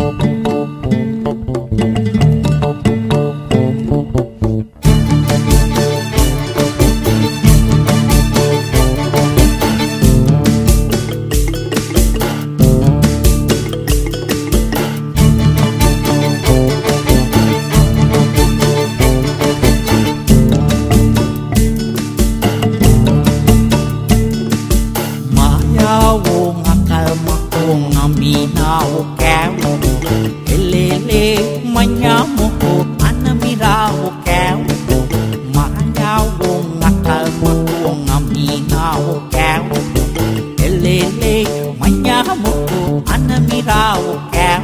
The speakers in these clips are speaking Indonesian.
Minaw kéo lê lê mà nhá mô cô anh miraw kéo mà nhau buông ngắt thơ mà buông minaw kéo lê lê mà nhá mô cô anh miraw kéo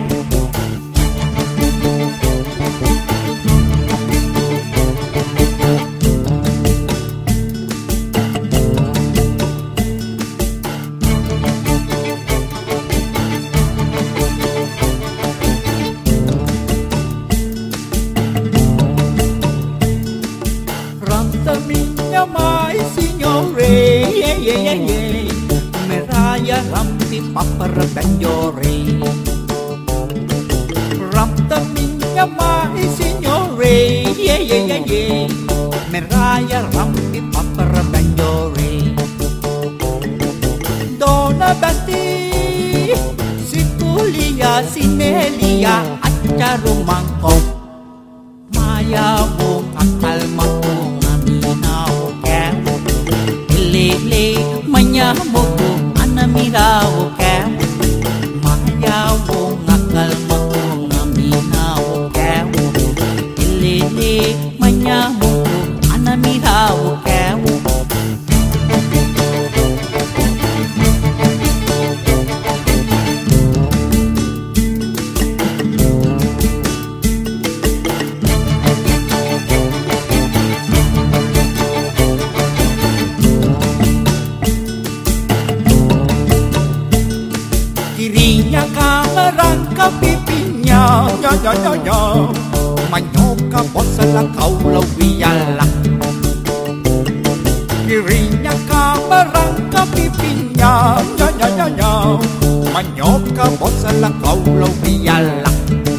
Minha mai signore Meraya rampi papara benjore Ramta minha mai signore Meraya rampi papara benjore Dona Basti Sikulia sinelia acaru mangkok Maya wong akal makong minaw kéo lê lê manya moko ana miraw kéo maya wong akal makong minaw kéo lê lê manya moko ana miraw kéo Kirinya kamerangka pipinya yo manyoka bosala kaulau wiyala Kirinya kamerangka pipinya yo manyoka bosala kaulau wiyala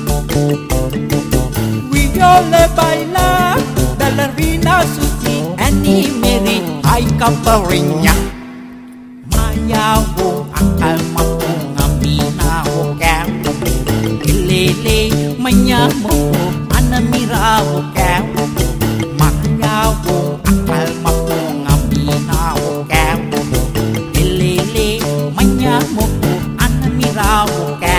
Wiyole baila ballerina suci animeri ay kaparinya Maya wong akal makong minaw kéo lê lê manya moko ana miraw kéo maya wong akal makong minaw kéo lê lê manya moko ana miraw kéo